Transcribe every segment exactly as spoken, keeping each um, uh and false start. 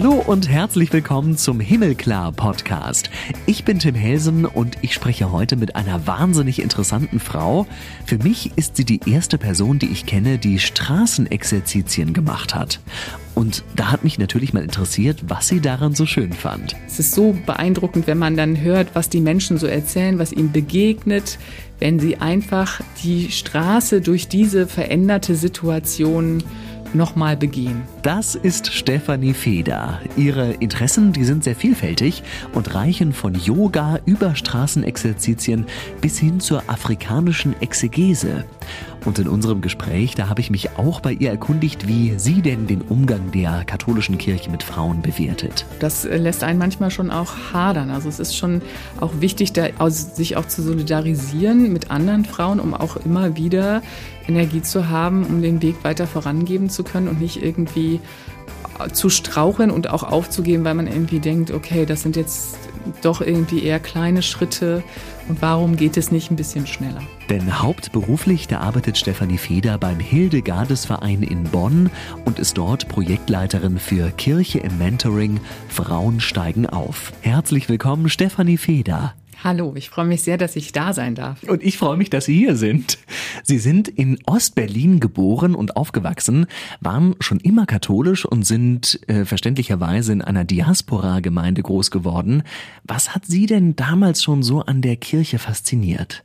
Hallo und herzlich willkommen zum Himmelklar-Podcast. Ich bin Tim Helsen und ich spreche heute mit einer wahnsinnig interessanten Frau. Für mich ist sie die erste Person, die ich kenne, die Straßenexerzitien gemacht hat. Und da hat mich natürlich mal interessiert, was sie daran so schön fand. Es ist so beeindruckend, wenn man dann hört, was die Menschen so erzählen, was ihnen begegnet, wenn sie einfach die Straße durch diese veränderte Situation nochmal begehen. Das ist Stefanie Feder. Ihre Interessen, die sind sehr vielfältig und reichen von Yoga über Straßenexerzitien bis hin zur afrikanischen Exegese. Und in unserem Gespräch, da habe ich mich auch bei ihr erkundigt, wie sie denn den Umgang der katholischen Kirche mit Frauen bewertet. Das lässt einen manchmal schon auch hadern. Also es ist schon auch wichtig, da sich auch zu solidarisieren mit anderen Frauen, um auch immer wieder Energie zu haben, um den Weg weiter vorangeben zu können und nicht irgendwie zu straucheln und auch aufzugeben, weil man irgendwie denkt, okay, das sind jetzt doch irgendwie eher kleine Schritte und warum geht es nicht ein bisschen schneller? Denn hauptberuflich, da arbeitet Stefanie Feder beim Hildegardesverein in Bonn und ist dort Projektleiterin für Kirche im Mentoring Frauen steigen auf. Herzlich willkommen, Stefanie Feder. Hallo, ich freue mich sehr, dass ich da sein darf. Und ich freue mich, dass Sie hier sind. Sie sind in Ostberlin geboren und aufgewachsen, waren schon immer katholisch und sind äh, verständlicherweise in einer Diaspora-Gemeinde groß geworden. Was hat Sie denn damals schon so an der Kirche fasziniert?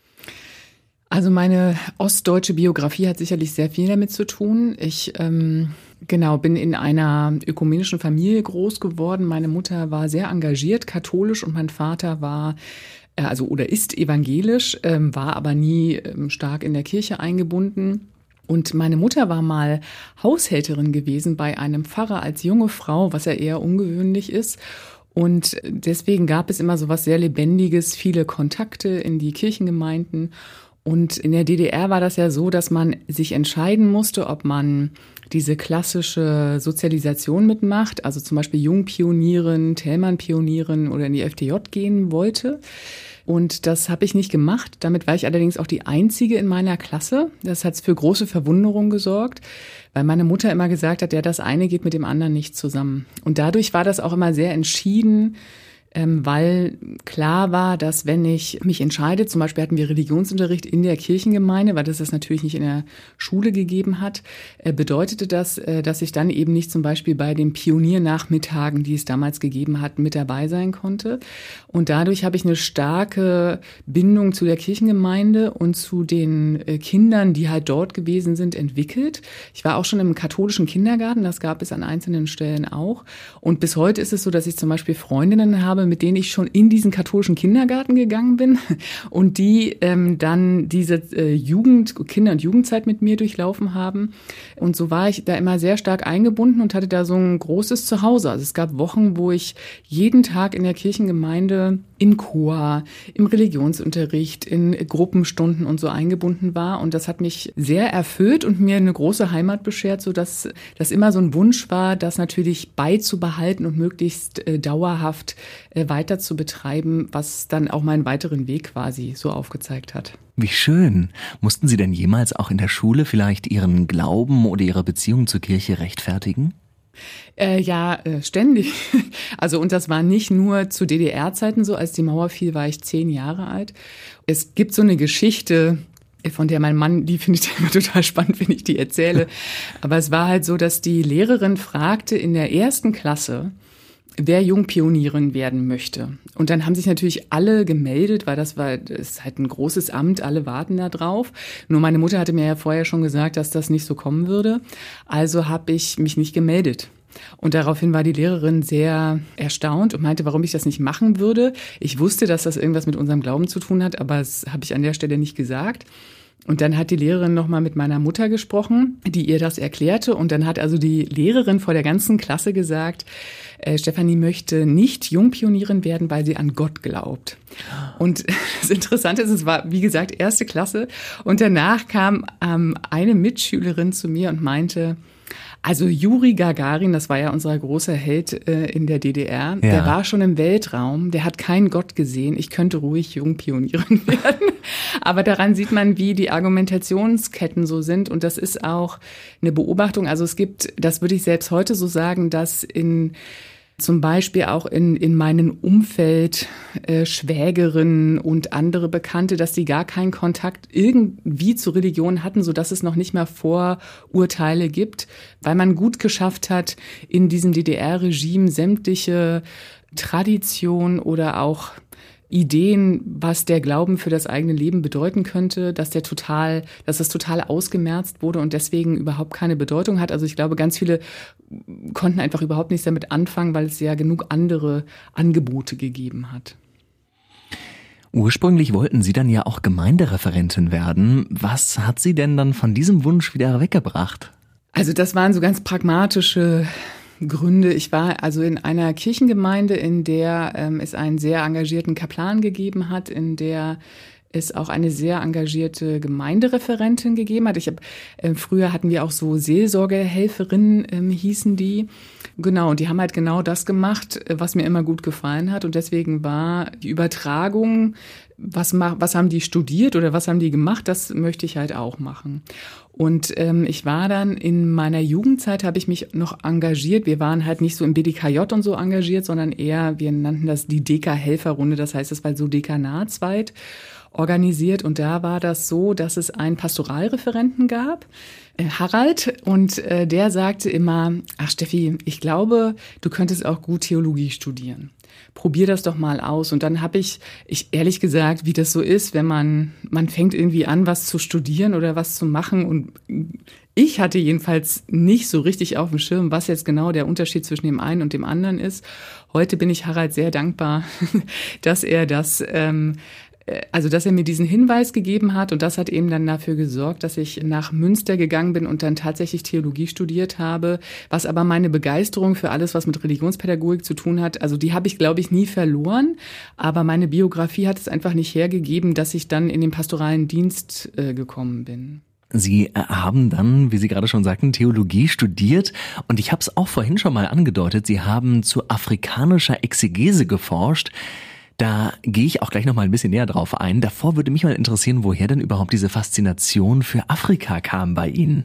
Also meine ostdeutsche Biografie hat sicherlich sehr viel damit zu tun. Ich ähm, genau bin in einer ökumenischen Familie groß geworden. Meine Mutter war sehr engagiert, katholisch, und mein Vater war äh, also oder ist evangelisch, ähm, war aber nie ähm, stark in der Kirche eingebunden. Und meine Mutter war mal Haushälterin gewesen bei einem Pfarrer als junge Frau, was ja eher ungewöhnlich ist. Und deswegen gab es immer so was sehr Lebendiges, viele Kontakte in die Kirchengemeinden. Und in der D D R war das ja so, dass man sich entscheiden musste, ob man diese klassische Sozialisation mitmacht, also zum Beispiel Jungpionieren, Thälmann-Pionieren oder in die F D J gehen wollte. Und das habe ich nicht gemacht. Damit war ich allerdings auch die Einzige in meiner Klasse. Das hat für große Verwunderung gesorgt, weil meine Mutter immer gesagt hat, ja, das eine geht mit dem anderen nicht zusammen. Und dadurch war das auch immer sehr entschieden, Ähm, weil klar war, dass wenn ich mich entscheide, zum Beispiel hatten wir Religionsunterricht in der Kirchengemeinde, weil das das natürlich nicht in der Schule gegeben hat, äh, bedeutete das, äh, dass ich dann eben nicht zum Beispiel bei den Pioniernachmittagen, die es damals gegeben hat, mit dabei sein konnte. Und dadurch habe ich eine starke Bindung zu der Kirchengemeinde und zu den äh, Kindern, die halt dort gewesen sind, entwickelt. Ich war auch schon im katholischen Kindergarten, das gab es an einzelnen Stellen auch. Und bis heute ist es so, dass ich zum Beispiel Freundinnen habe, mit denen ich schon in diesen katholischen Kindergarten gegangen bin und die ähm, dann diese äh, Jugend, Kinder- und Jugendzeit mit mir durchlaufen haben. Und so war ich da immer sehr stark eingebunden und hatte da so ein großes Zuhause. Also es gab Wochen, wo ich jeden Tag in der Kirchengemeinde im Chor, im Religionsunterricht, in Gruppenstunden und so eingebunden war. Und das hat mich sehr erfüllt und mir eine große Heimat beschert, sodass das immer so ein Wunsch war, das natürlich beizubehalten und möglichst äh, dauerhaft äh, weiter zu betreiben, was dann auch meinen weiteren Weg quasi so aufgezeigt hat. Wie schön. Mussten Sie denn jemals auch in der Schule vielleicht Ihren Glauben oder Ihre Beziehung zur Kirche rechtfertigen? Äh, ja, äh, ständig. Also und das war nicht nur zu D D R-Zeiten so. Als die Mauer fiel, war ich zehn Jahre alt. Es gibt so eine Geschichte, von der mein Mann, die findet er immer total spannend, wenn ich die erzähle. Aber es war halt so, dass die Lehrerin fragte in der ersten Klasse, wer Jungpionierin werden möchte. Und dann haben sich natürlich alle gemeldet, weil das war, das ist halt ein großes Amt, alle warten da drauf. Nur meine Mutter hatte mir ja vorher schon gesagt, dass das nicht so kommen würde. Also habe ich mich nicht gemeldet. Und daraufhin war die Lehrerin sehr erstaunt und meinte, warum ich das nicht machen würde. Ich wusste, dass das irgendwas mit unserem Glauben zu tun hat, aber das habe ich an der Stelle nicht gesagt. Und dann hat die Lehrerin nochmal mit meiner Mutter gesprochen, die ihr das erklärte. Und dann hat also die Lehrerin vor der ganzen Klasse gesagt, äh, Stefanie möchte nicht Jungpionierin werden, weil sie an Gott glaubt. Und das Interessante ist, es war, wie gesagt, erste Klasse. Und danach kam ähm, eine Mitschülerin zu mir und meinte, Also Juri Gagarin, das war ja unser großer Held äh, in der D D R, ja. Der war schon im Weltraum, der hat keinen Gott gesehen. Ich könnte ruhig Jungpionierin werden. Aber daran sieht man, wie die Argumentationsketten so sind. Und das ist auch eine Beobachtung. Also es gibt, das würde ich selbst heute so sagen, dass in zum Beispiel auch in, in meinem Umfeld äh, Schwägerinnen und andere Bekannte, dass sie gar keinen Kontakt irgendwie zur Religion hatten, so dass es noch nicht mal Vorurteile gibt, weil man gut geschafft hat, in diesem D D R-Regime sämtliche Tradition oder auch Ideen, was der Glauben für das eigene Leben bedeuten könnte, dass der total, dass das total ausgemerzt wurde und deswegen überhaupt keine Bedeutung hat. Also ich glaube, ganz viele konnten einfach überhaupt nichts damit anfangen, weil es ja genug andere Angebote gegeben hat. Ursprünglich wollten Sie dann ja auch Gemeindereferentin werden. Was hat Sie denn dann von diesem Wunsch wieder weggebracht? Also das waren so ganz pragmatische Gründe. Ich war also in einer Kirchengemeinde, in der ähm, es einen sehr engagierten Kaplan gegeben hat, in der es auch eine sehr engagierte Gemeindereferentin gegeben hat. Ich habe äh, früher hatten wir auch so Seelsorgehelferinnen, ähm, hießen die. Genau, und die haben halt genau das gemacht, was mir immer gut gefallen hat. Und deswegen war die Übertragung, was, mach, was haben die studiert oder was haben die gemacht, das möchte ich halt auch machen. Und ähm, ich war dann in meiner Jugendzeit, habe ich mich noch engagiert. Wir waren halt nicht so im B D K J und so engagiert, sondern eher, wir nannten das die Deka-Helferrunde. Das heißt, es war so dekanatsweit organisiert. Und da war das so, dass es einen Pastoralreferenten gab, äh, Harald, und äh, der sagte immer, ach Steffi, ich glaube, du könntest auch gut Theologie studieren. Probier das doch mal aus. Und dann habe ich, ich ehrlich gesagt, wie das so ist, wenn man, man fängt irgendwie an, was zu studieren oder was zu machen. Und ich hatte jedenfalls nicht so richtig auf dem Schirm, was jetzt genau der Unterschied zwischen dem einen und dem anderen ist. Heute bin ich Harald sehr dankbar, dass er das, ähm, also dass er mir diesen Hinweis gegeben hat. Und das hat eben dann dafür gesorgt, dass ich nach Münster gegangen bin und dann tatsächlich Theologie studiert habe. Was aber meine Begeisterung für alles, was mit Religionspädagogik zu tun hat, also die habe ich, glaube ich, nie verloren. Aber meine Biografie hat es einfach nicht hergegeben, dass ich dann in den pastoralen Dienst äh, gekommen bin. Sie haben dann, wie Sie gerade schon sagten, Theologie studiert und ich habe es auch vorhin schon mal angedeutet, Sie haben zu afrikanischer Exegese geforscht. Da gehe ich auch gleich noch mal ein bisschen näher drauf ein. Davor würde mich mal interessieren, woher denn überhaupt diese Faszination für Afrika kam bei Ihnen?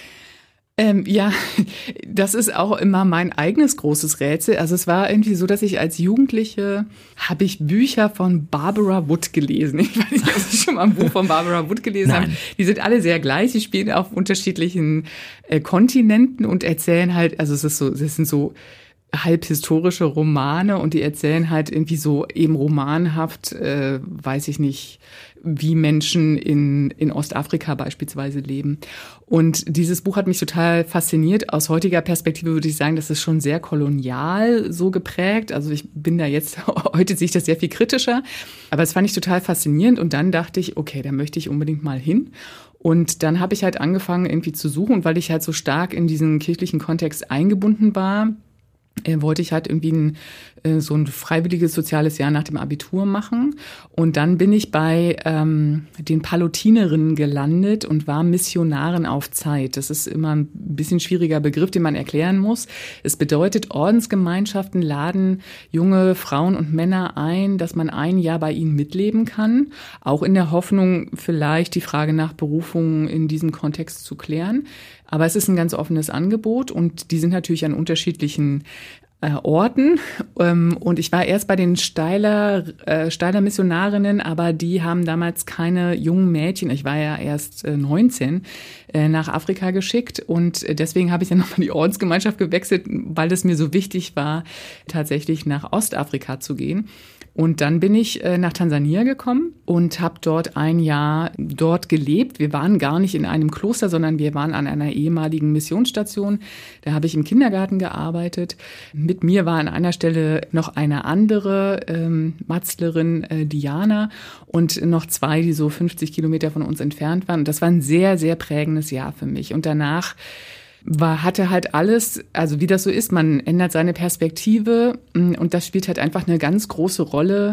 Ähm, ja, das ist auch immer mein eigenes großes Rätsel. Also es war irgendwie so, dass ich als Jugendliche habe ich Bücher von Barbara Wood gelesen. Ich weiß nicht, ob Sie schon mal ein Buch von Barbara Wood gelesen Nein. haben. Die sind alle sehr gleich. Sie spielen auf unterschiedlichen äh, Kontinenten und erzählen halt, also es ist so, das sind so halb historische Romane und die erzählen halt irgendwie so eben romanhaft, äh, weiß ich nicht, wie Menschen in, in Ostafrika beispielsweise leben. Und dieses Buch hat mich total fasziniert. Aus heutiger Perspektive würde ich sagen, das ist schon sehr kolonial so geprägt. Also ich bin da jetzt, heute sehe ich das sehr viel kritischer. Aber das fand ich total faszinierend. Und dann dachte ich, okay, da möchte ich unbedingt mal hin. Und dann habe ich halt angefangen irgendwie zu suchen. Und weil ich halt so stark in diesen kirchlichen Kontext eingebunden war, Äh, wollte ich halt irgendwie ein, äh, so ein freiwilliges soziales Jahr nach dem Abitur machen. Und dann bin ich bei ähm, den Palutinerinnen gelandet und war Missionarin auf Zeit. Das ist immer ein bisschen schwieriger Begriff, den man erklären muss. Es bedeutet, Ordensgemeinschaften laden junge Frauen und Männer ein, dass man ein Jahr bei ihnen mitleben kann. Auch in der Hoffnung, vielleicht die Frage nach Berufung in diesem Kontext zu klären. Aber es ist ein ganz offenes Angebot und die sind natürlich an unterschiedlichen äh, Orten. Ähm, und ich war erst bei den Steiler, äh, Steiler Missionarinnen, aber die haben damals keine jungen Mädchen, ich war ja erst äh, neunzehn, äh, nach Afrika geschickt. Und deswegen habe ich dann nochmal die Ordensgemeinschaft gewechselt, weil es mir so wichtig war, tatsächlich nach Ostafrika zu gehen. Und dann bin ich äh, nach Tansania gekommen und habe dort ein Jahr dort gelebt. Wir waren gar nicht in einem Kloster, sondern wir waren an einer ehemaligen Missionsstation. Da habe ich im Kindergarten gearbeitet. Mit mir war an einer Stelle noch eine andere ähm, Matzlerin, äh, Diana, und noch zwei, die so fünfzig Kilometer von uns entfernt waren. Und das war ein sehr, sehr prägendes Jahr für mich. Und danach war, hatte halt alles, also wie das so ist, man ändert seine Perspektive und das spielt halt einfach eine ganz große Rolle,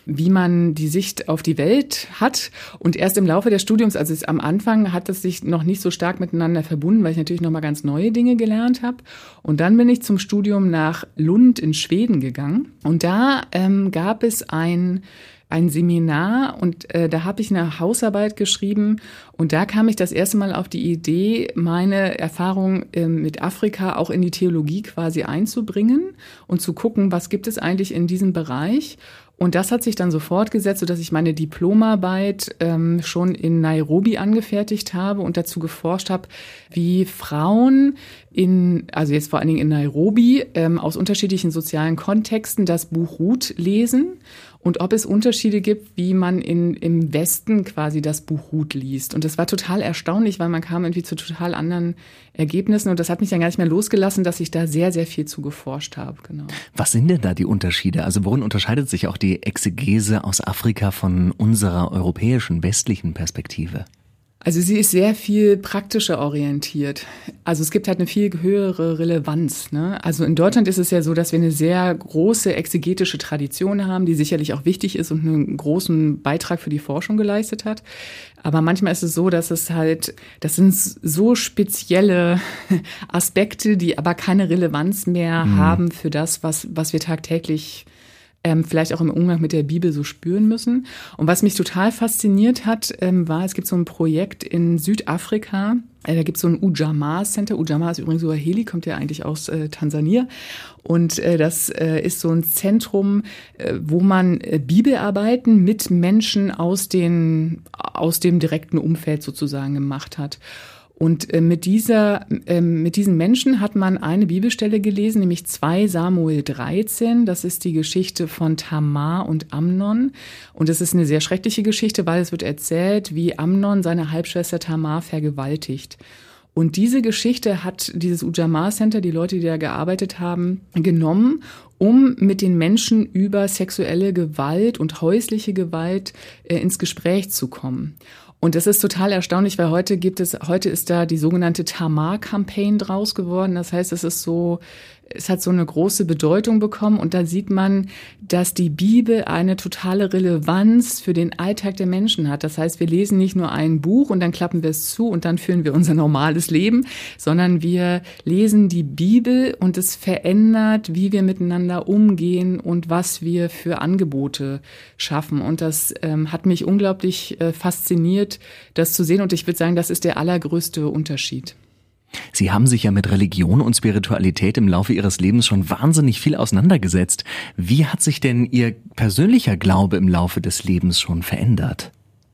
wie man die Sicht auf die Welt hat. Und erst im Laufe des Studiums, also es, am Anfang hat es sich noch nicht so stark miteinander verbunden, weil ich natürlich nochmal ganz neue Dinge gelernt habe. Und dann bin ich zum Studium nach Lund in Schweden gegangen. Und da ähm, gab es ein ein Seminar und äh, da habe ich eine Hausarbeit geschrieben und da kam ich das erste Mal auf die Idee, meine Erfahrung äh, mit Afrika auch in die Theologie quasi einzubringen und zu gucken, was gibt es eigentlich in diesem Bereich. Und das hat sich dann so fortgesetzt, sodass ich meine Diplomarbeit ähm, schon in Nairobi angefertigt habe und dazu geforscht habe, wie Frauen in, also jetzt vor allen Dingen in Nairobi, ähm, aus unterschiedlichen sozialen Kontexten das Buch Ruth lesen und ob es Unterschiede gibt, wie man in, im Westen quasi das Buch Ruth liest. Und das war total erstaunlich, weil man kam irgendwie zu total anderen Ergebnissen und das hat mich dann gar nicht mehr losgelassen, dass ich da sehr, sehr viel zu geforscht habe. Genau. Was sind denn da die Unterschiede? Also worin unterscheidet sich auch die Exegese aus Afrika von unserer europäischen, westlichen Perspektive? Also sie ist sehr viel praktischer orientiert. Also es gibt halt eine viel höhere Relevanz, ne? Also in Deutschland ist es ja so, dass wir eine sehr große exegetische Tradition haben, die sicherlich auch wichtig ist und einen großen Beitrag für die Forschung geleistet hat. Aber manchmal ist es so, dass es halt, das sind so spezielle Aspekte, die aber keine Relevanz mehr mhm. haben für das, was, was wir tagtäglich Ähm, vielleicht auch im Umgang mit der Bibel so spüren müssen. Und was mich total fasziniert hat, ähm, war, es gibt so ein Projekt in Südafrika, äh, da gibt es so ein Ujamaa Center. Ujamaa ist übrigens Swahili, kommt ja eigentlich aus äh, Tansania. Und äh, das äh, ist so ein Zentrum, äh, wo man äh, Bibelarbeiten mit Menschen aus, den, aus dem direkten Umfeld sozusagen gemacht hat. Und äh, mit dieser, äh, mit diesen Menschen hat man eine Bibelstelle gelesen, nämlich zwei Samuel dreizehn. Das ist die Geschichte von Tamar und Amnon. Und es ist eine sehr schreckliche Geschichte, weil es wird erzählt, wie Amnon seine Halbschwester Tamar vergewaltigt. Und diese Geschichte hat dieses Ujamaa Center, die Leute, die da gearbeitet haben, genommen, um mit den Menschen über sexuelle Gewalt und häusliche Gewalt äh, ins Gespräch zu kommen. Und das ist total erstaunlich, weil heute gibt es, heute ist da die sogenannte Tamar-Campaign draus geworden. Das heißt, es ist so, es hat so eine große Bedeutung bekommen und da sieht man, dass die Bibel eine totale Relevanz für den Alltag der Menschen hat. Das heißt, wir lesen nicht nur ein Buch und dann klappen wir es zu und dann führen wir unser normales Leben, sondern wir lesen die Bibel und es verändert, wie wir miteinander umgehen und was wir für Angebote schaffen. Und das ähm, hat mich unglaublich äh, fasziniert, das zu sehen. Und ich würde sagen, das ist der allergrößte Unterschied. Sie haben sich ja mit Religion und Spiritualität im Laufe Ihres Lebens schon wahnsinnig viel auseinandergesetzt. Wie hat sich denn Ihr persönlicher Glaube im Laufe des Lebens schon verändert?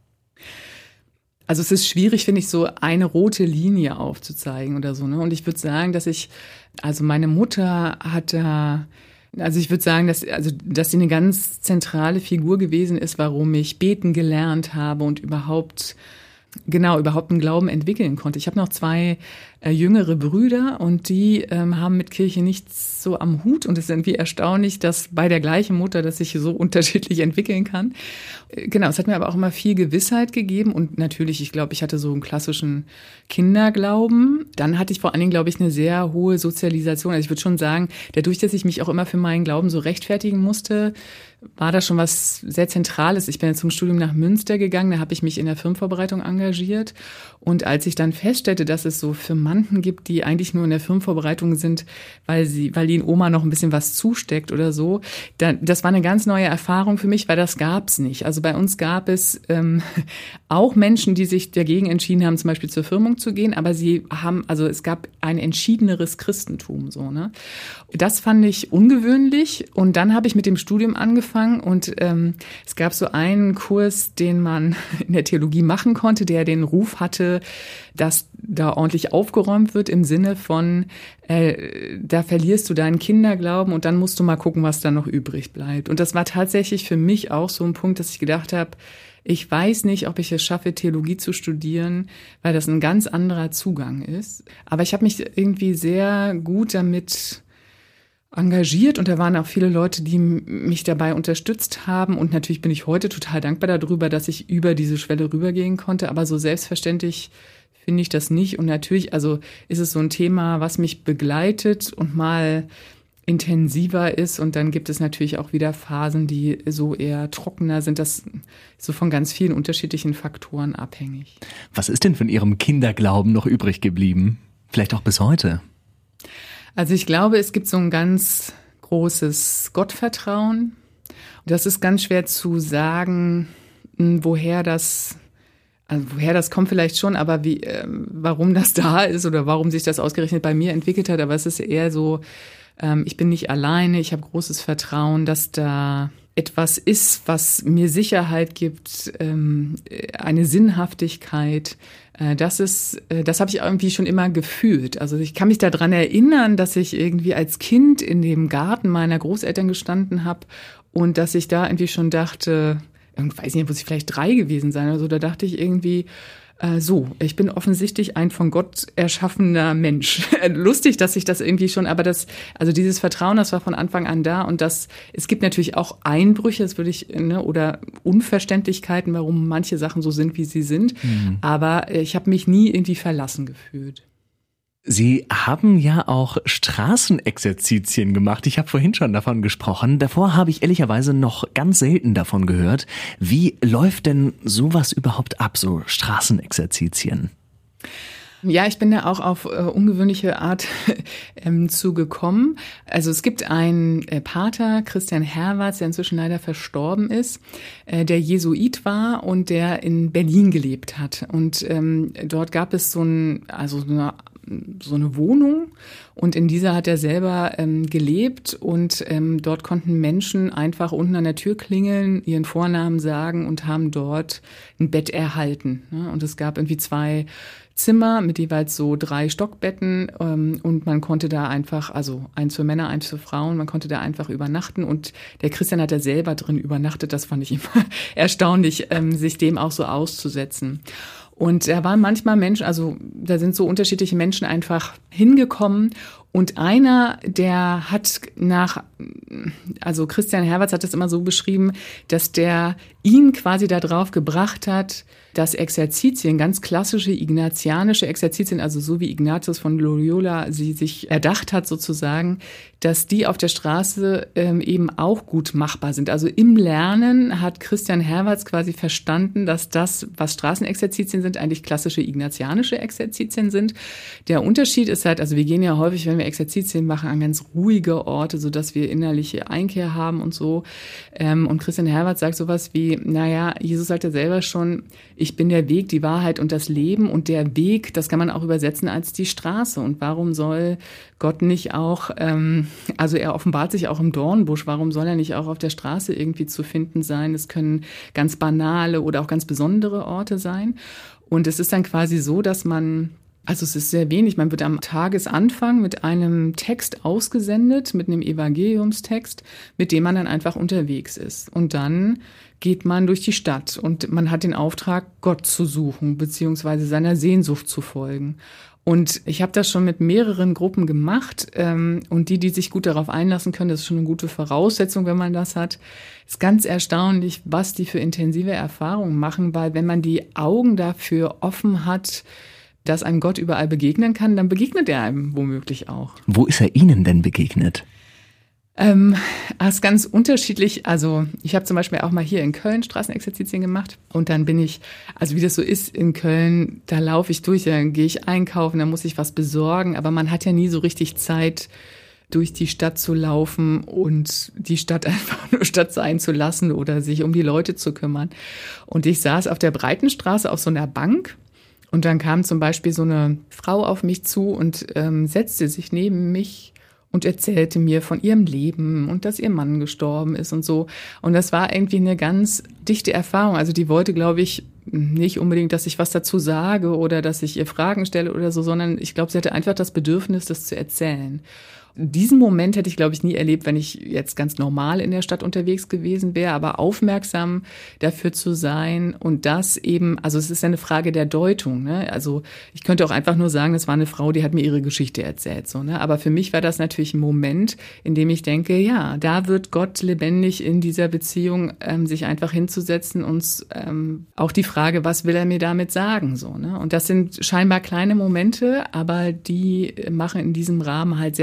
Also es ist schwierig, finde ich, so eine rote Linie aufzuzeigen oder so, ne? Und ich würde sagen, dass ich, also meine Mutter hat da, also ich würde sagen, dass, also, dass sie eine ganz zentrale Figur gewesen ist, warum ich beten gelernt habe und überhaupt Genau, überhaupt einen Glauben entwickeln konnte. Ich habe noch zwei äh, jüngere Brüder und die ähm, haben mit Kirche nichts so am Hut und es ist irgendwie erstaunlich, dass bei der gleichen Mutter das sich so unterschiedlich entwickeln kann. Äh, genau, es hat mir aber auch immer viel Gewissheit gegeben und natürlich, ich glaube, ich hatte so einen klassischen Kinderglauben. Dann hatte ich vor allen Dingen, glaube ich, eine sehr hohe Sozialisation. Also ich würde schon sagen, dadurch, dass ich mich auch immer für meinen Glauben so rechtfertigen musste, war das schon was sehr Zentrales. Ich bin jetzt zum Studium nach Münster gegangen, da habe ich mich in der Firmenvorbereitung engagiert. Und als ich dann feststellte, dass es so Firmanten gibt, die eigentlich nur in der Firmenvorbereitung sind, weil sie, weil ihnen Oma noch ein bisschen was zusteckt oder so, dann, das war eine ganz neue Erfahrung für mich, weil das gab's nicht. Also bei uns gab es ähm, auch Menschen, die sich dagegen entschieden haben, zum Beispiel zur Firmung zu gehen, aber sie haben, also es gab ein entschiedeneres Christentum, so, ne? Das fand ich ungewöhnlich und dann habe ich mit dem Studium angefangen und ähm, es gab so einen Kurs, den man in der Theologie machen konnte, der den Ruf hatte, dass da ordentlich aufgeräumt wird im Sinne von, äh, da verlierst du deinen Kinderglauben und dann musst du mal gucken, was da noch übrig bleibt. Und das war tatsächlich für mich auch so ein Punkt, dass ich gedacht habe, ich weiß nicht, ob ich es schaffe, Theologie zu studieren, weil das ein ganz anderer Zugang ist. Aber ich habe mich irgendwie sehr gut damit engagiert und da waren auch viele Leute, die mich dabei unterstützt haben und natürlich bin ich heute total dankbar darüber, dass ich über diese Schwelle rübergehen konnte, aber so selbstverständlich finde ich das nicht und natürlich, also ist es so ein Thema, was mich begleitet und mal intensiver ist. Und dann gibt es natürlich auch wieder Phasen, die so eher trockener sind. Das ist so von ganz vielen unterschiedlichen Faktoren abhängig. Was ist denn von Ihrem Kinderglauben noch übrig geblieben? Vielleicht auch bis heute? Also ich glaube, es gibt so ein ganz großes Gottvertrauen. Das ist ganz schwer zu sagen, woher das, also woher das kommt vielleicht schon, aber wie, äh, warum das da ist oder warum sich das ausgerechnet bei mir entwickelt hat. Aber es ist eher so, ähm, ich bin nicht alleine, ich habe großes Vertrauen, dass da etwas ist, was mir Sicherheit gibt, ähm, eine Sinnhaftigkeit. Äh, das ist, äh, das habe ich irgendwie schon immer gefühlt. Also ich kann mich daran erinnern, dass ich irgendwie als Kind in dem Garten meiner Großeltern gestanden habe und dass ich da irgendwie schon dachte, ich weiß nicht, muss ich vielleicht drei gewesen sein oder so, da dachte ich irgendwie, äh, so, ich bin offensichtlich ein von Gott erschaffener Mensch. Lustig, dass ich das irgendwie schon, aber das, also dieses Vertrauen, das war von Anfang an da und das, es gibt natürlich auch Einbrüche, das würde ich, ne, oder Unverständlichkeiten, warum manche Sachen so sind, wie sie sind, mhm. aber ich habe mich nie irgendwie verlassen gefühlt. Sie haben ja auch Straßenexerzitien gemacht. Ich habe vorhin schon davon gesprochen. Davor habe ich ehrlicherweise noch ganz selten davon gehört. Wie läuft denn sowas überhaupt ab, so Straßenexerzitien? Ja, ich bin da auch auf äh, ungewöhnliche Art ähm, zugekommen. Also es gibt einen äh, Pater, Christian Herwarts, der inzwischen leider verstorben ist, äh, der Jesuit war und der in Berlin gelebt hat. Und ähm, dort gab es so ein, also so eine so eine Wohnung und in dieser hat er selber ähm, gelebt und ähm, dort konnten Menschen einfach unten an der Tür klingeln, ihren Vornamen sagen und haben dort ein Bett erhalten. Ne? Und es gab irgendwie zwei Zimmer mit jeweils so drei Stockbetten ähm, und man konnte da einfach, also eins für Männer, eins für Frauen, man konnte da einfach übernachten und der Christian hat da selber drin übernachtet, das fand ich immer erstaunlich, ähm, sich dem auch so auszusetzen. Und da waren manchmal Menschen, also da sind so unterschiedliche Menschen einfach hingekommen und einer, der hat nach, also Christian Herwarts hat das immer so beschrieben, dass der ihn quasi da drauf gebracht hat, dass Exerzitien, ganz klassische ignatianische Exerzitien, also so wie Ignatius von Loyola sie sich erdacht hat sozusagen, dass die auf der Straße ähm, eben auch gut machbar sind. Also im Lernen hat Christian Herwarts quasi verstanden, dass das, was Straßenexerzitien sind, eigentlich klassische ignatianische Exerzitien sind. Der Unterschied ist halt, also wir gehen ja häufig, wenn wir Exerzitien machen, an ganz ruhige Orte, sodass wir innerliche Einkehr haben und so. Ähm, und Christian Herwarts sagt sowas wie, naja, Jesus sagt ja selber schon, ich bin der Weg, die Wahrheit und das Leben und der Weg, das kann man auch übersetzen als die Straße. Und warum soll Gott nicht auch, ähm, also er offenbart sich auch im Dornbusch, warum soll er nicht auch auf der Straße irgendwie zu finden sein? Es können ganz banale oder auch ganz besondere Orte sein. Und es ist dann quasi so, dass man, also es ist sehr wenig, man wird am Tagesanfang mit einem Text ausgesendet, mit einem Evangeliumstext, mit dem man dann einfach unterwegs ist. Und dann geht man durch die Stadt und man hat den Auftrag, Gott zu suchen, beziehungsweise seiner Sehnsucht zu folgen. Und ich habe das schon mit mehreren Gruppen gemacht ähm, und die, die sich gut darauf einlassen können, das ist schon eine gute Voraussetzung, wenn man das hat. Ist ganz erstaunlich, was die für intensive Erfahrungen machen, weil wenn man die Augen dafür offen hat, dass einem Gott überall begegnen kann, dann begegnet er einem womöglich auch. Wo ist er Ihnen denn begegnet? Ähm, das ist ganz unterschiedlich. Also ich habe zum Beispiel auch mal hier in Köln Straßenexerzitien gemacht und dann bin ich, also wie das so ist in Köln, da laufe ich durch, dann gehe ich einkaufen, dann muss ich was besorgen, aber man hat ja nie so richtig Zeit, durch die Stadt zu laufen und die Stadt einfach nur Stadt sein zu lassen oder sich um die Leute zu kümmern. Und ich saß auf der Breitenstraße auf so einer Bank und dann kam zum Beispiel so eine Frau auf mich zu und ähm, setzte sich neben mich und erzählte mir von ihrem Leben und dass ihr Mann gestorben ist und so. Und das war irgendwie eine ganz dichte Erfahrung. Also die wollte, glaube ich, nicht unbedingt, dass ich was dazu sage oder dass ich ihr Fragen stelle oder so, sondern ich glaube, sie hatte einfach das Bedürfnis, das zu erzählen. Diesen Moment hätte ich, glaube ich, nie erlebt, wenn ich jetzt ganz normal in der Stadt unterwegs gewesen wäre, aber aufmerksam dafür zu sein und das eben, also es ist ja eine Frage der Deutung, ne? Also ich könnte auch einfach nur sagen, das war eine Frau, die hat mir ihre Geschichte erzählt, so, ne? Aber für mich war das natürlich ein Moment, in dem ich denke, ja, da wird Gott lebendig in dieser Beziehung, ähm, sich einfach hinzusetzen und ähm, auch die Frage, was will er mir damit sagen, so, ne? Und das sind scheinbar kleine Momente, aber die machen in diesem Rahmen halt sehr viel aus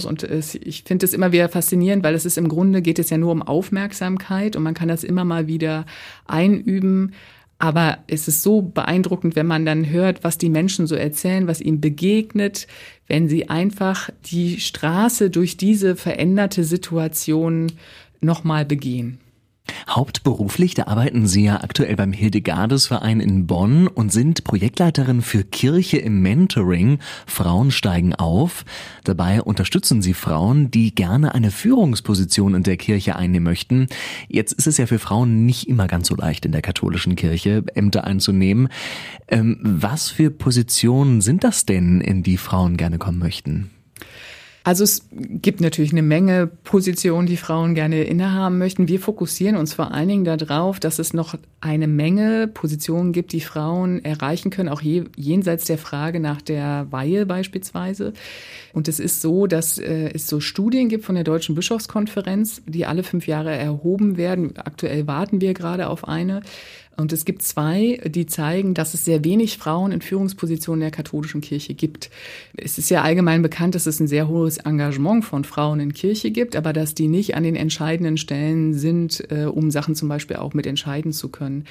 aus. Und es, ich finde es immer wieder faszinierend, weil es ist im Grunde, geht es ja nur um Aufmerksamkeit und man kann das immer mal wieder einüben. Aber es ist so beeindruckend, wenn man dann hört, was die Menschen so erzählen, was ihnen begegnet, wenn sie einfach die Straße durch diese veränderte Situation nochmal begehen. Hauptberuflich, da arbeiten Sie ja aktuell beim Hildegardesverein in Bonn und sind Projektleiterin für Kirche im Mentoring. Frauen steigen auf. Dabei unterstützen Sie Frauen, die gerne eine Führungsposition in der Kirche einnehmen möchten. Jetzt ist es ja für Frauen nicht immer ganz so leicht in der katholischen Kirche, Ämter einzunehmen. Ähm, was für Positionen sind das denn, in die Frauen gerne kommen möchten? Also es gibt natürlich eine Menge Positionen, die Frauen gerne innehaben möchten. Wir fokussieren uns vor allen Dingen darauf, dass es noch eine Menge Positionen gibt, die Frauen erreichen können, auch je, jenseits der Frage nach der Weihe beispielsweise. Und es ist so, dass äh, es so Studien gibt von der Deutschen Bischofskonferenz, die alle fünf Jahre erhoben werden. Aktuell warten wir gerade auf eine. Und es gibt zwei, die zeigen, dass es sehr wenig Frauen in Führungspositionen der katholischen Kirche gibt. Es ist ja allgemein bekannt, dass es ein sehr hohes Engagement von Frauen in Kirche gibt, aber dass die nicht an den entscheidenden Stellen sind, äh, um Sachen zum Beispiel auch mit entscheiden zu können.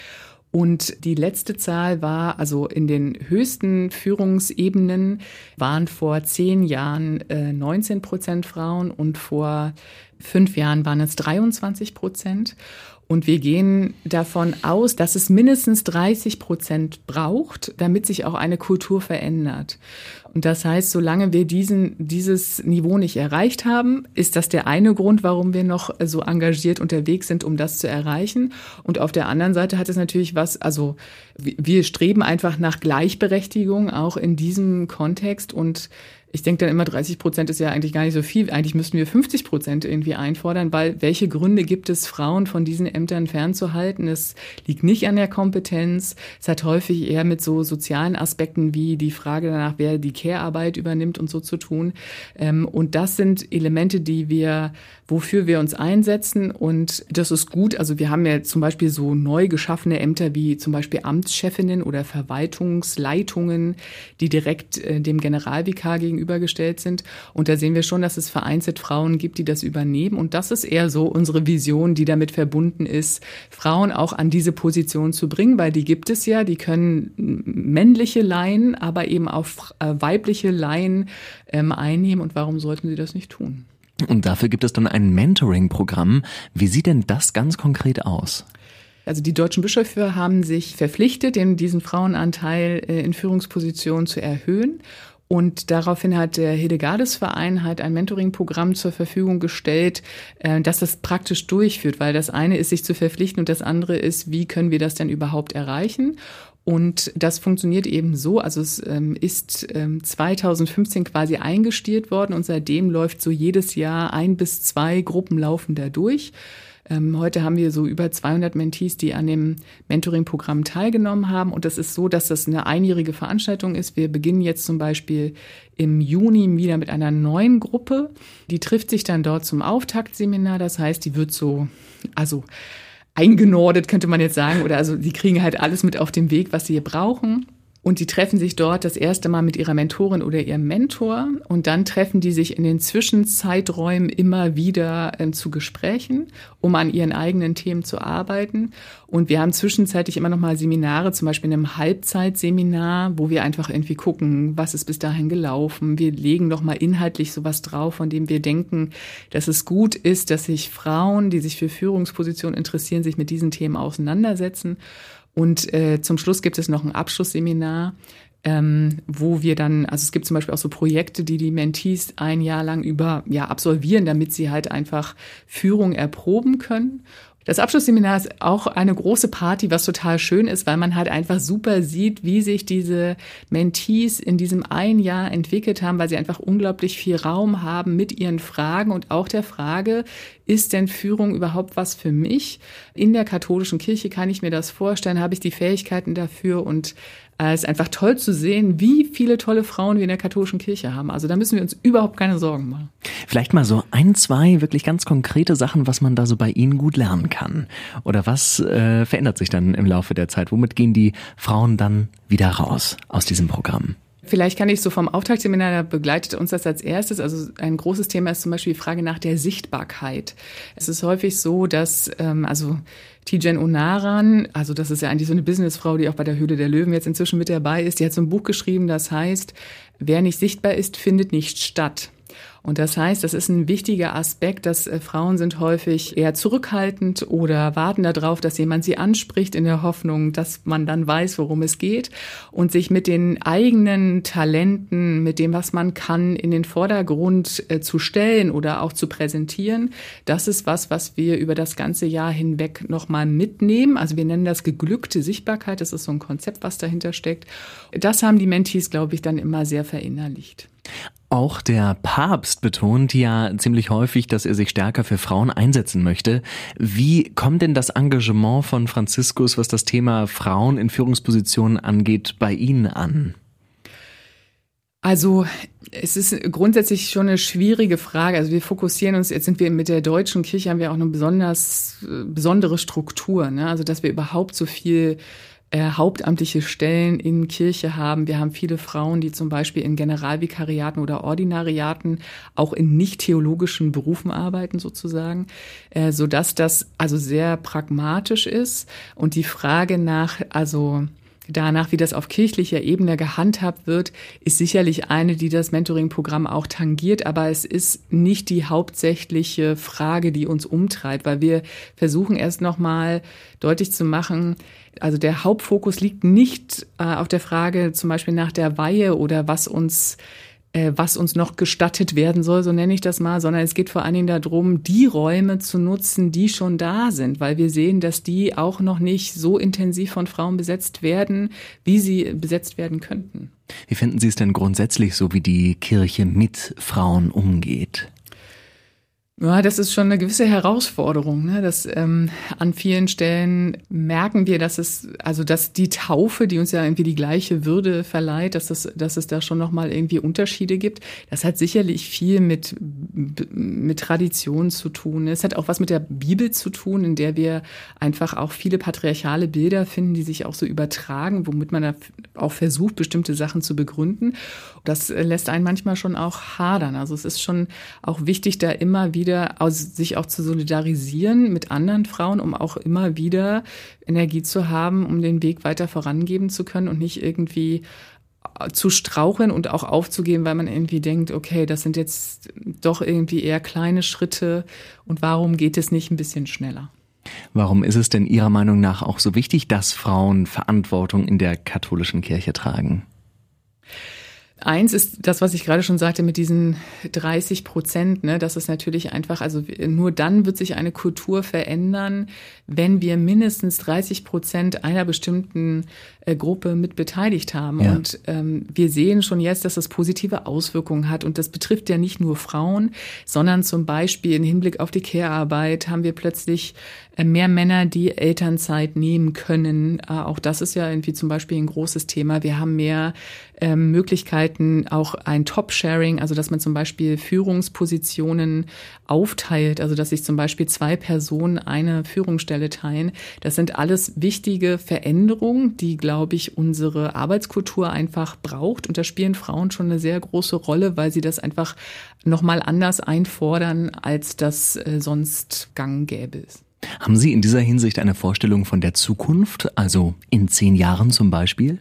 Und die letzte Zahl war, also in den höchsten Führungsebenen waren vor zehn Jahren äh, neunzehn Prozent Frauen und vor fünf Jahren waren es dreiundzwanzig Prozent. Und wir gehen davon aus, dass es mindestens dreißig Prozent braucht, damit sich auch eine Kultur verändert. Und das heißt, solange wir diesen, dieses Niveau nicht erreicht haben, ist das der eine Grund, warum wir noch so engagiert unterwegs sind, um das zu erreichen. Und auf der anderen Seite hat es natürlich was, also wir streben einfach nach Gleichberechtigung auch in diesem Kontext. Und ich denke dann immer, dreißig Prozent ist ja eigentlich gar nicht so viel. Eigentlich müssten wir fünfzig Prozent irgendwie einfordern, weil welche Gründe gibt es, Frauen von diesen Ämtern fernzuhalten? Es liegt nicht an der Kompetenz. Es hat häufig eher mit so sozialen Aspekten wie die Frage danach, wer die Care-Arbeit übernimmt und so zu tun. Und das sind Elemente, die wir, wofür wir uns einsetzen. Und das ist gut. Also wir haben ja zum Beispiel so neu geschaffene Ämter wie zum Beispiel Amtschefinnen oder Verwaltungsleitungen, die direkt dem Generalvikar gegenüber übergestellt sind. Und da sehen wir schon, dass es vereinzelt Frauen gibt, die das übernehmen. Und das ist eher so unsere Vision, die damit verbunden ist, Frauen auch an diese Position zu bringen, weil die gibt es ja, die können männliche Laien, aber eben auch weibliche Laien ähm, einnehmen. Und warum sollten sie das nicht tun? Und dafür gibt es dann ein Mentoring-Programm. Wie sieht denn das ganz konkret aus? Also die deutschen Bischöfe haben sich verpflichtet, diesen Frauenanteil in Führungspositionen zu erhöhen. Und daraufhin hat der Hildegardesverein halt ein Mentoring-Programm zur Verfügung gestellt, das das praktisch durchführt, weil das eine ist, sich zu verpflichten und das andere ist, wie können wir das denn überhaupt erreichen? Und das funktioniert eben so, also es ähm, ist ähm, zweitausendfünfzehn quasi eingestielt worden und seitdem läuft so jedes Jahr ein bis zwei Gruppen laufen da durch. Ähm, heute haben wir so über zweihundert Mentees, die an dem Mentoring-Programm teilgenommen haben. Und das ist so, dass das eine einjährige Veranstaltung ist. Wir beginnen jetzt zum Beispiel im Juni wieder mit einer neuen Gruppe. Die trifft sich dann dort zum Auftaktseminar. Das heißt, die wird so, also eingenordet, könnte man jetzt sagen. Oder also die kriegen halt alles mit auf dem Weg, was sie hier brauchen. Und die treffen sich dort das erste Mal mit ihrer Mentorin oder ihrem Mentor. Und dann treffen die sich in den Zwischenzeiträumen immer wieder ähm, zu Gesprächen, um an ihren eigenen Themen zu arbeiten. Und wir haben zwischenzeitlich immer noch mal Seminare, zum Beispiel in einem Halbzeitseminar, wo wir einfach irgendwie gucken, was ist bis dahin gelaufen. Wir legen noch mal inhaltlich sowas drauf, von dem wir denken, dass es gut ist, dass sich Frauen, die sich für Führungspositionen interessieren, sich mit diesen Themen auseinandersetzen. Und äh, zum Schluss gibt es noch ein Abschlussseminar, ähm, wo wir dann, also es gibt zum Beispiel auch so Projekte, die die Mentees ein Jahr lang über ja absolvieren, damit sie halt einfach Führung erproben können. Das Abschlussseminar ist auch eine große Party, was total schön ist, weil man halt einfach super sieht, wie sich diese Mentees in diesem ein Jahr entwickelt haben, weil sie einfach unglaublich viel Raum haben mit ihren Fragen und auch der Frage, ist denn Führung überhaupt was für mich? In der katholischen Kirche kann ich mir das vorstellen, habe ich die Fähigkeiten dafür und äh, es ist einfach toll zu sehen, wie viele tolle Frauen wir in der katholischen Kirche haben. Also da müssen wir uns überhaupt keine Sorgen machen. Vielleicht mal so ein, zwei wirklich ganz konkrete Sachen, was man da so bei Ihnen gut lernen kann. Oder was äh, verändert sich dann im Laufe der Zeit? Womit gehen die Frauen dann wieder raus aus diesem Programm? Vielleicht kann ich so vom Auftragsseminar, da begleitet uns das als erstes. Also ein großes Thema ist zum Beispiel die Frage nach der Sichtbarkeit. Es ist häufig so, dass, ähm, also Tijen Onaran, also das ist ja eigentlich so eine Businessfrau, die auch bei der Höhle der Löwen jetzt inzwischen mit dabei ist, die hat so ein Buch geschrieben, das heißt, wer nicht sichtbar ist, findet nicht statt. Und das heißt, das ist ein wichtiger Aspekt, dass äh, Frauen sind häufig eher zurückhaltend oder warten darauf, dass jemand sie anspricht in der Hoffnung, dass man dann weiß, worum es geht und sich mit den eigenen Talenten, mit dem, was man kann, in den Vordergrund äh, zu stellen oder auch zu präsentieren. Das ist was, was wir über das ganze Jahr hinweg nochmal mitnehmen. Also wir nennen das geglückte Sichtbarkeit. Das ist so ein Konzept, was dahinter steckt. Das haben die Mentees, glaube ich, dann immer sehr verinnerlicht. Auch der Papst betont ja ziemlich häufig, dass er sich stärker für Frauen einsetzen möchte. Wie kommt denn das Engagement von Franziskus, was das Thema Frauen in Führungspositionen angeht, bei Ihnen an? Also es ist grundsätzlich schon eine schwierige Frage. Also wir fokussieren uns, jetzt sind wir mit der deutschen Kirche, haben wir auch eine besonders besondere Struktur, ne? Also dass wir überhaupt so viel äh, hauptamtliche Stellen in Kirche haben. Wir haben viele Frauen, die zum Beispiel in Generalvikariaten oder Ordinariaten auch in nicht-theologischen Berufen arbeiten sozusagen, äh, sodass das also sehr pragmatisch ist. Und die Frage nach, also danach, wie das auf kirchlicher Ebene gehandhabt wird, ist sicherlich eine, die das Mentoring-Programm auch tangiert, aber es ist nicht die hauptsächliche Frage, die uns umtreibt, weil wir versuchen erst nochmal deutlich zu machen, also der Hauptfokus liegt nicht äh, auf der Frage zum Beispiel nach der Weihe oder was uns was uns noch gestattet werden soll, so nenne ich das mal, sondern es geht vor allen Dingen darum, die Räume zu nutzen, die schon da sind, weil wir sehen, dass die auch noch nicht so intensiv von Frauen besetzt werden, wie sie besetzt werden könnten. Wie finden Sie es denn grundsätzlich so, wie die Kirche mit Frauen umgeht? Ja, das ist schon eine gewisse Herausforderung, ne? Das, ähm, an vielen Stellen merken wir, dass es, also, dass die Taufe, die uns ja irgendwie die gleiche Würde verleiht, dass es, dass es da schon nochmal irgendwie Unterschiede gibt. Das hat sicherlich viel mit, mit Tradition zu tun. Es hat auch was mit der Bibel zu tun, in der wir einfach auch viele patriarchale Bilder finden, die sich auch so übertragen, womit man da auch versucht, bestimmte Sachen zu begründen. Das lässt einen manchmal schon auch hadern. Also, es ist schon auch wichtig, da immer wieder wieder aus, sich auch zu solidarisieren mit anderen Frauen, um auch immer wieder Energie zu haben, um den Weg weiter vorangeben zu können und nicht irgendwie zu straucheln und auch aufzugeben, weil man irgendwie denkt, okay, das sind jetzt doch irgendwie eher kleine Schritte und warum geht es nicht ein bisschen schneller? Warum ist es denn Ihrer Meinung nach auch so wichtig, dass Frauen Verantwortung in der katholischen Kirche tragen? Eins ist das, was ich gerade schon sagte mit diesen dreißig Prozent, ne, das ist natürlich einfach, also nur dann wird sich eine Kultur verändern, wenn wir mindestens dreißig Prozent einer bestimmten äh, Gruppe mit beteiligt haben. Ja. Und ähm, wir sehen schon jetzt, dass das positive Auswirkungen hat. Und das betrifft ja nicht nur Frauen, sondern zum Beispiel im Hinblick auf die Care-Arbeit haben wir plötzlich äh, mehr Männer, die Elternzeit nehmen können. Äh, auch das ist ja irgendwie zum Beispiel ein großes Thema. Wir haben mehr äh, Möglichkeiten, auch ein Top-Sharing, also dass man zum Beispiel Führungspositionen aufteilt, also dass sich zum Beispiel zwei Personen eine Führungsstelle teilen. Das sind alles wichtige Veränderungen, die, glaube ich, unsere Arbeitskultur einfach braucht. Und da spielen Frauen schon eine sehr große Rolle, weil sie das einfach nochmal anders einfordern, als das äh, sonst gang gäbe ist. Haben Sie in dieser Hinsicht eine Vorstellung von der Zukunft, also in zehn Jahren zum Beispiel?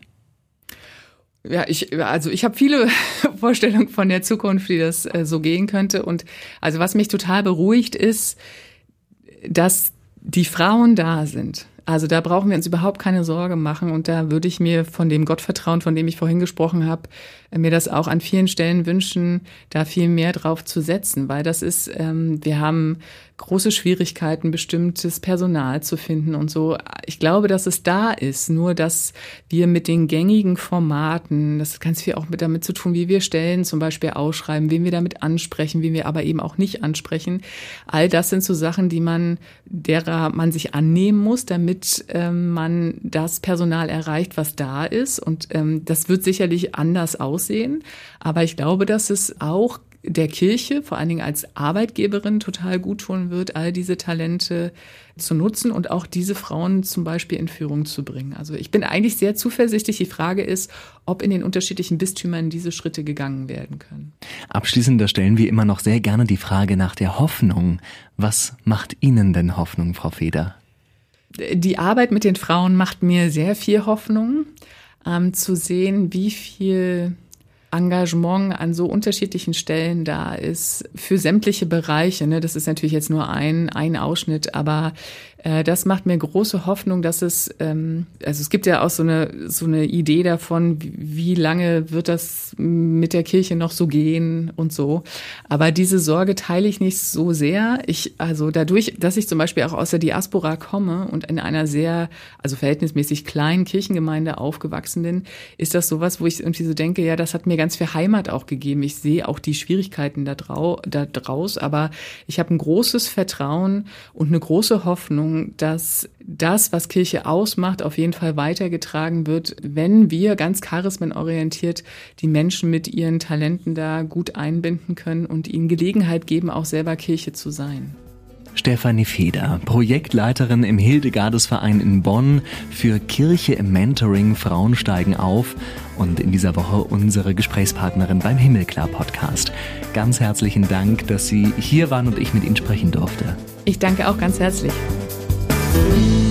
Ja, ich, also ich habe viele Vorstellungen von der Zukunft, wie das äh, so gehen könnte. Und also was mich total beruhigt ist, dass die Frauen da sind. Also da brauchen wir uns überhaupt keine Sorge machen. Und da würde ich mir von dem Gottvertrauen, von dem ich vorhin gesprochen habe, mir das auch an vielen Stellen wünschen, da viel mehr drauf zu setzen. Weil das ist, ähm, wir haben große Schwierigkeiten, bestimmtes Personal zu finden und so. Ich glaube, dass es da ist, nur dass wir mit den gängigen Formaten, das hat ganz viel auch mit damit zu tun, wie wir Stellen zum Beispiel ausschreiben, wen wir damit ansprechen, wen wir aber eben auch nicht ansprechen. All das sind so Sachen, die man, derer man sich annehmen muss, damit ähm, man das Personal erreicht, was da ist. Und ähm, das wird sicherlich anders aussehen. Aber ich glaube, dass es auch der Kirche, vor allen Dingen als Arbeitgeberin, total gut tun wird, all diese Talente zu nutzen und auch diese Frauen zum Beispiel in Führung zu bringen. Also ich bin eigentlich sehr zuversichtlich. Die Frage ist, ob in den unterschiedlichen Bistümern diese Schritte gegangen werden können. Abschließend, da stellen wir immer noch sehr gerne die Frage nach der Hoffnung. Was macht Ihnen denn Hoffnung, Frau Feder? Die Arbeit mit den Frauen macht mir sehr viel Hoffnung, ähm, zu sehen, wie viel Engagement an so unterschiedlichen Stellen da ist für sämtliche Bereiche. Ne? Das ist natürlich jetzt nur ein, ein Ausschnitt, aber äh, das macht mir große Hoffnung, dass es, ähm, also es gibt ja auch so eine, so eine Idee davon, wie, wie lange wird das mit der Kirche noch so gehen und so. Aber diese Sorge teile ich nicht so sehr. Ich, also dadurch, dass ich zum Beispiel auch aus der Diaspora komme und in einer sehr, also verhältnismäßig kleinen Kirchengemeinde aufgewachsen bin, ist das sowas, wo ich irgendwie so denke, ja, das hat mir ganz viel Heimat auch gegeben. Ich sehe auch die Schwierigkeiten da, drau- da draus, aber ich habe ein großes Vertrauen und eine große Hoffnung, dass das, was Kirche ausmacht, auf jeden Fall weitergetragen wird, wenn wir ganz charismenorientiert die Menschen mit ihren Talenten da gut einbinden können und ihnen Gelegenheit geben, auch selber Kirche zu sein. Stefanie Feder, Projektleiterin im Hildegardesverein in Bonn für Kirche im Mentoring Frauen steigen auf und in dieser Woche unsere Gesprächspartnerin beim Himmelklar-Podcast. Ganz herzlichen Dank, dass Sie hier waren und ich mit Ihnen sprechen durfte. Ich danke auch ganz herzlich.